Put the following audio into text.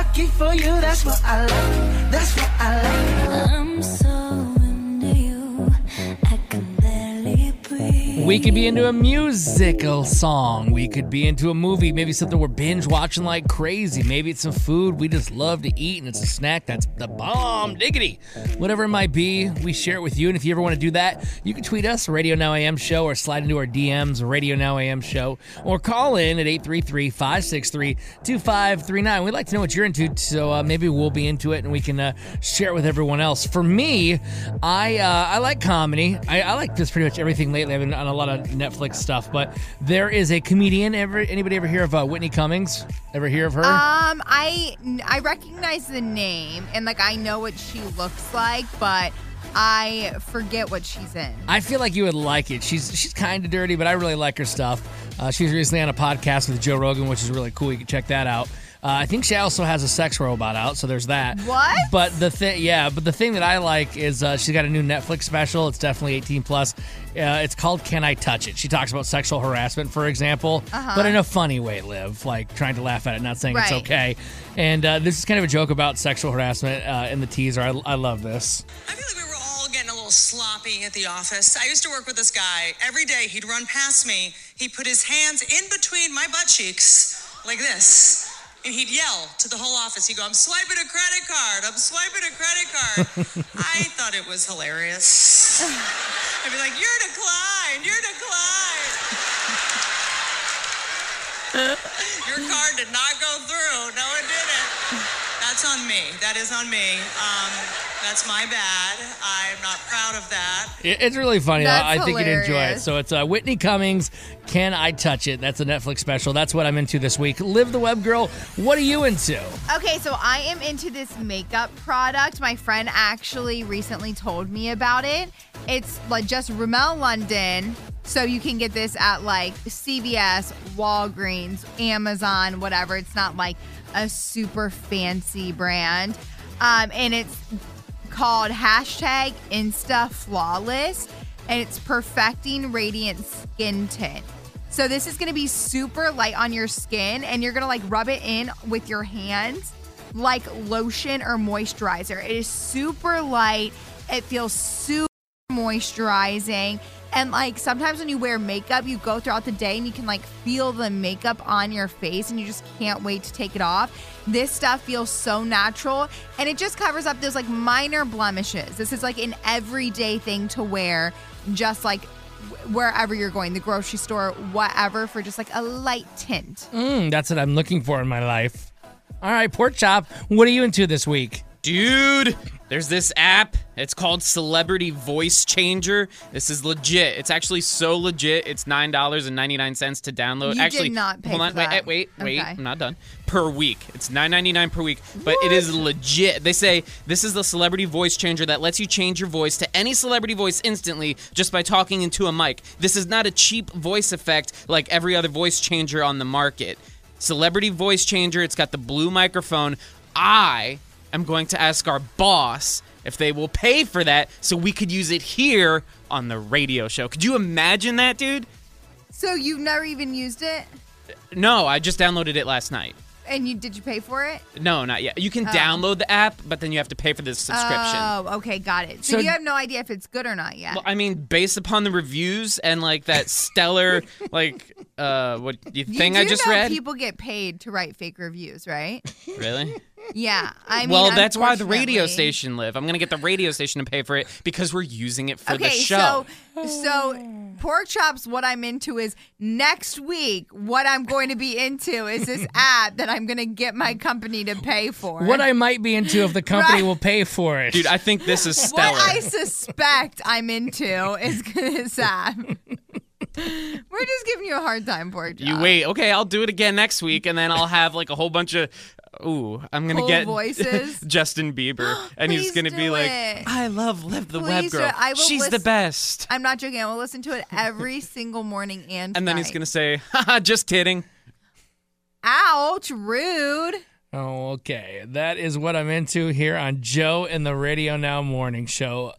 lucky for you, that's what I like. That's what I like. I'm so into you, I can barely breathe. We could be into a musical song. We could be into a movie, maybe something we're binge watching like crazy. Maybe it's some food we just love to eat and it's a snack that's the bomb diggity. Whatever it might be, we share it with you. And if you ever want to do that, you can tweet us, Radio Now AM Show, or slide into our DMs, Radio Now AM Show, or call in at 833-563-2539. We'd like to know what you're into, so maybe we'll be into it and we can share it with everyone else. For me, I like comedy. I like just pretty much everything lately. I've been on a lot of Netflix stuff, but there is a comedian. Anybody ever hear of Whitney Cummings? Ever hear of her? I recognize the name and like I know what she looks like, but I forget what she's in. I feel like you would like it. She's kind of dirty, but I really like her stuff. She was recently on a podcast with Joe Rogan, which is really cool. You can check that out. I think she also has a sex robot out, so there's that. What? But the thing that I like is she's got a new Netflix special. It's definitely 18 plus. It's called Can I Touch It? She talks about sexual harassment, for example, but in a funny way, Liv, like trying to laugh at it, not saying it's okay. And this is kind of a joke about sexual harassment in the teaser. I love this. I feel like we were all getting a little sloppy at the office. I used to work with this guy. Every day he'd run past me. He'd put his hands in between my butt cheeks like this. And he'd yell to the whole office. He'd go, I'm swiping a credit card. I'm swiping a credit card. I thought it was hilarious. I'd be like, you're declined. You're declined. Your card did not go through. No, it didn't. That's on me. That is on me. That's my bad. I'm not proud of that. It's really funny. I think you'd enjoy it. hilarious. So it's Whitney Cummings, Can I Touch It? That's a Netflix special. That's what I'm into this week. Liv the Web Girl, what are you into? Okay, so I am into this makeup product. My friend actually recently told me about it. It's like just Rimmel London. So you can get this at like CVS, Walgreens, Amazon, whatever. It's not like a super fancy brand. And it's called #InstaFlawless, and it's perfecting radiant skin tint. So this is going to be super light on your skin, and you're going to like rub it in with your hands like lotion or moisturizer. It is super light. It feels super moisturizing. And like sometimes when you wear makeup, you go throughout the day and you can like feel the makeup on your face and you just can't wait to take it off. This stuff feels so natural and it just covers up those like minor blemishes. This is like an everyday thing to wear, just like wherever you're going, the grocery store, whatever, for just like a light tint. That's what I'm looking for in my life. All right, Pork Chop, what are you into this week? Dude, there's this app. It's called Celebrity Voice Changer. This is legit. It's actually so legit. It's $9.99 to download. You Actually, did not pay hold on, for that. Wait. Okay. I'm not done. Per week. It's $9.99 per week, but it is legit. They say this is the Celebrity Voice Changer that lets you change your voice to any celebrity voice instantly just by talking into a mic. This is not a cheap voice effect like every other voice changer on the market. Celebrity Voice Changer. It's got the blue microphone. I'm going to ask our boss if they will pay for that so we could use it here on the radio show. Could you imagine that, dude? So you've never even used it? No, I just downloaded it last night. And did you pay for it? No, not yet. You can download the app, but then you have to pay for the subscription. Oh, okay, got it. So you have no idea if it's good or not yet. Well, I mean, based upon the reviews and like that stellar what thing I just read. People get paid to write fake reviews, right? Really? Yeah, I mean, well, that's why the radio unfortunately- station live. I'm gonna get the radio station to pay for it because we're using it for the Okay, show. so Pork Chops, what I'm into is next week. What I'm going to be into is this app that I'm going to get my company to pay for. What I might be into if the company Right. will pay for it. Dude, I think this is stellar. What I suspect I'm into is this app. We're just giving you a hard time, Pork Chop. You wait. Okay, I'll do it again next week, and then I'll have like a whole bunch of. Ooh, I'm gonna Cool get voices? Justin Bieber, and he's Please gonna be do like, it. "I love Liv the Please Web do Girl. it. I will She's the listen- best." I'm not joking. I will listen to it every single morning and And then he's night. gonna say, "Haha, just kidding." Ouch, rude. Oh, okay. That is what I'm into here on Joe and the Radio Now Morning Show.